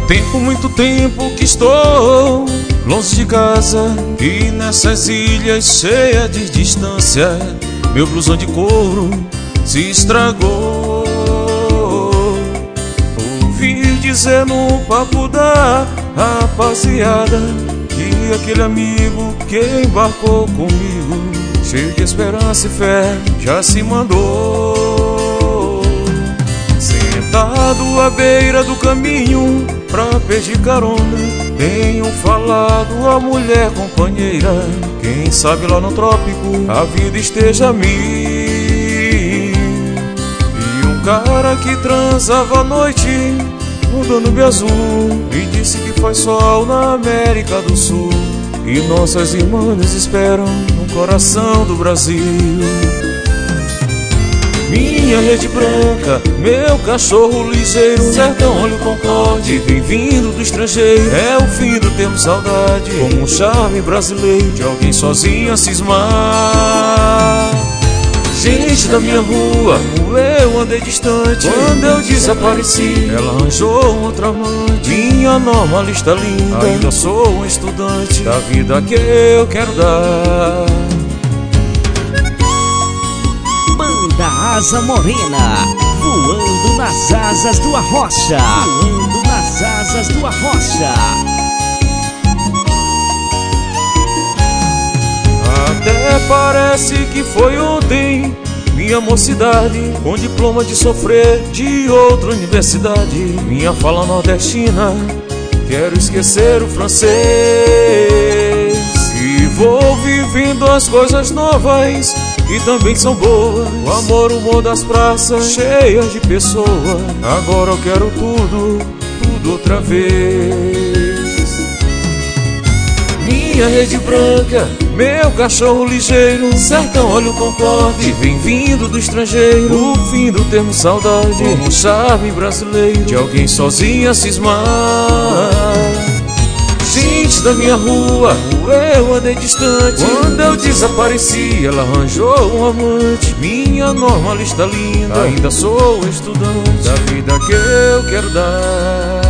Muito tempo que estou longe de casa e nessas ilhas cheias de distância, meu blusão de couro se estragou. Ouvi dizer no papo da rapaziada que aquele amigo que embarcou comigo, cheio de esperança e fé, já se mandou. Sentado à beira do caminho pra pedir carona, tenho falado a mulher companheira, quem sabe lá no trópico a vida esteja a mil. E um cara que transava à noite no Danúbio Azul me disse que faz sol na América do Sul e nossas irmãs esperam no coração do Brasil. Minha rede branca, meu cachorro ligeiro, sertão olho concorde, vem vindo do estrangeiro. É o fim do tempo saudade, como um charme brasileiro de alguém sozinha cismar. Gente da minha rua, como eu andei distante, quando eu desapareci, ela arranjou um outro amante. Minha normalista linda, ainda sou um estudante da vida que eu quero dar. Da Asa Morena, voando nas asas do Arrocha, voando nas asas do Arrocha. Até parece que foi ontem, minha mocidade, com diploma de sofrer de outra universidade. Minha fala nordestina, quero esquecer o francês e vou vivendo as coisas novas e também são boas. O amor, o humor das praças cheias de pessoas. Agora eu quero tudo, tudo outra vez. Minha rede branca, meu cachorro ligeiro, sertão olho concorde, vem vindo do estrangeiro. O fim do termo saudade, um charme brasileiro de alguém sozinha cismar. Gente da minha rua, eu andei distante, quando eu desapareci, ela arranjou um amante. Minha normalista linda, ainda sou estudante da vida que eu quero dar.